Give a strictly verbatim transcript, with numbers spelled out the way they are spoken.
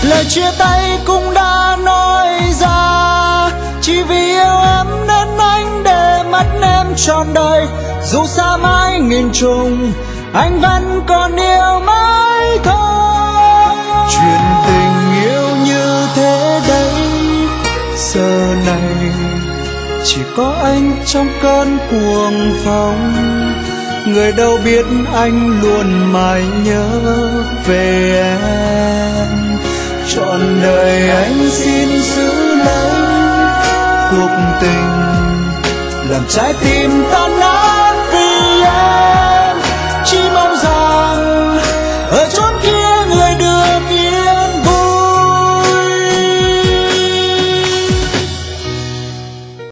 Lời chia tay cũng đã nói ra, chỉ vì yêu em nên anh để mắt em trọn đời. Dù xa mãi nghìn trùng, anh vẫn còn yêu mãi thôi. Chuyện tình yêu như thế đấy, giờ này chỉ có anh trong cơn cuồng phong. Người đâu biết anh luôn mãi nhớ về em. Trọn đời anh xin giữ lấy cuộc tình, làm trái tim tan nát vì em.